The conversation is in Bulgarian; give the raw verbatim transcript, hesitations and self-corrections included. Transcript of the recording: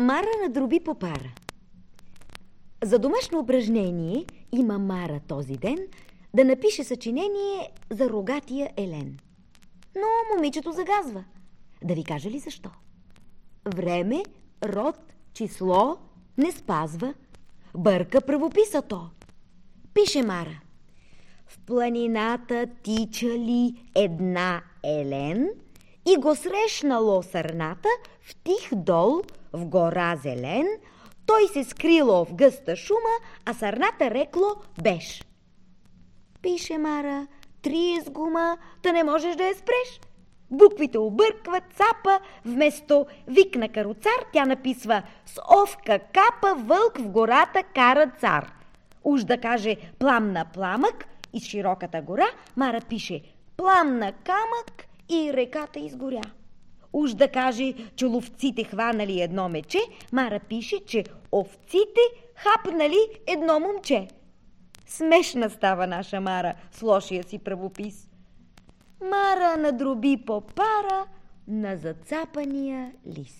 Мара надроби по пара. За домашно упражнение има Мара този ден да напише съчинение за рогатия елен. Но момичето загазва. Да ви кажа ли защо? Време, род, число не спазва. Бърка правописа то. Пише Мара: в планината тичали една елен и го срещнало сърната в тих дол, в гора зелен. Той се скрило в гъста шума, а сърната рекло беш. Пише Мара три с гума, та не можеш да я спреш. Буквите объркват, цапа, вместо вик на каруцар, тя написва с овка капа, вълк в гората кара цар. Уж да каже пламна пламък из широката гора, Мара пише пламна камък и реката изгоря. Уж да каже, че ловците хванали едно мече, Мара пише, че овците хапнали едно момче. Смешна става наша Мара с лошия си правопис. Мара надроби по пара на зацапания лист.